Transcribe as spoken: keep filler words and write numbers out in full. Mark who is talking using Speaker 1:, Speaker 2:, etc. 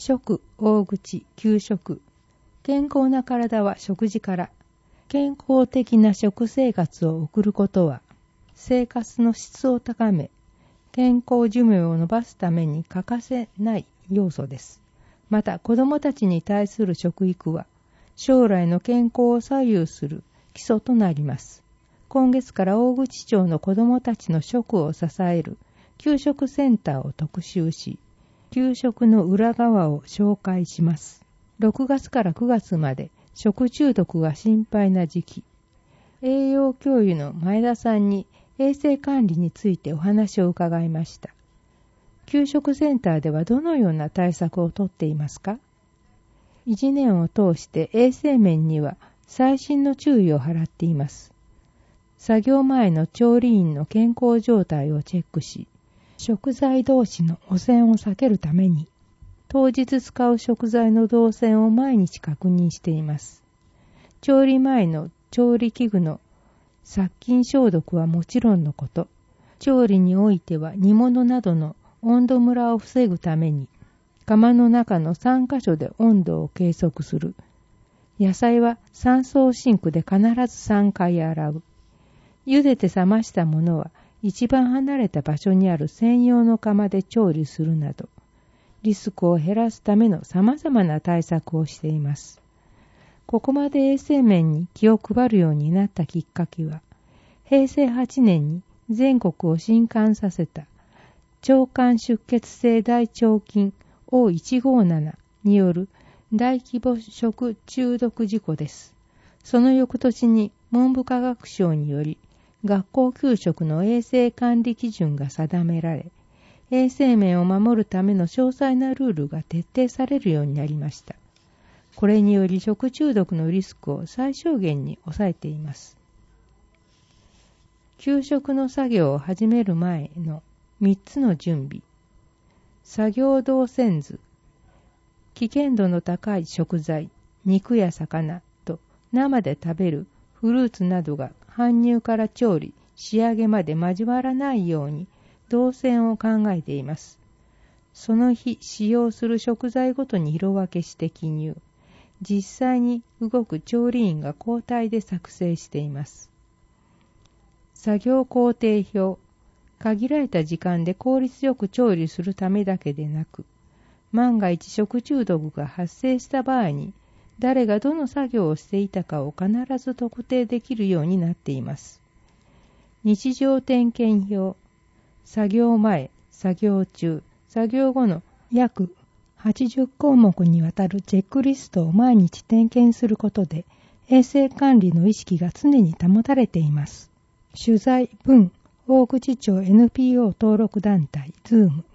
Speaker 1: 食、大口、給食。健康な体は食事から。健康的な食生活を送ることは、生活の質を高め、健康寿命を延ばすために欠かせない要素です。また、子どもたちに対する食育は、将来の健康を左右する基礎となります。今月から大口町の子どもたちの食を支える給食センターを特集し、給食の裏側を紹介します。ろくがつからくがつまで食中毒が心配な時期。栄養教諭の前田さんに衛生管理についてお話を伺いました。給食センターではどのような対策をとっていますか？一年を通して衛生面には細心の注意を払っています。作業前の調理員の健康状態をチェックし、食材同士の汚染を避けるために、当日使う食材の動線を毎日確認しています。調理前の調理器具の殺菌消毒はもちろんのこと、調理においては煮物などの温度ムラを防ぐために、釜の中のさんかしょで温度を計測する。野菜は三層シンクで必ずさんかい洗う。茹でて冷ましたものは一番離れた場所にある専用の釜で調理するなど、リスクを減らすための様々な対策をしています。ここまで衛生面に気を配るようになったきっかけは、へいせいはちねんに全国を震撼させた腸管出血性大腸菌 オーいちごーなな による大規模食中毒事故です。その翌年に文部科学省により学校給食の衛生管理基準が定められ、衛生面を守るための詳細なルールが徹底されるようになりました。これにより食中毒のリスクを最小限に抑えています。給食の作業を始める前のみっつの準備。作業動線図。危険度の高い食材、肉や魚と生で食べるフルーツなどが搬入から調理、仕上げまで交わらないように動線を考えています。その日使用する食材ごとに色分けして記入。実際に動く調理員が交代で作成しています。作業工程表。限られた時間で効率よく調理するためだけでなく、万が一食中毒が発生した場合に、誰がどの作業をしていたかを必ず特定できるようになっています。日常点検表。作業前、作業中、作業後の約はちじゅっこうもくにわたるチェックリストを毎日点検することで、衛生管理の意識が常に保たれています。取材文、大口町 エヌピーオー 登録団体、ズーム。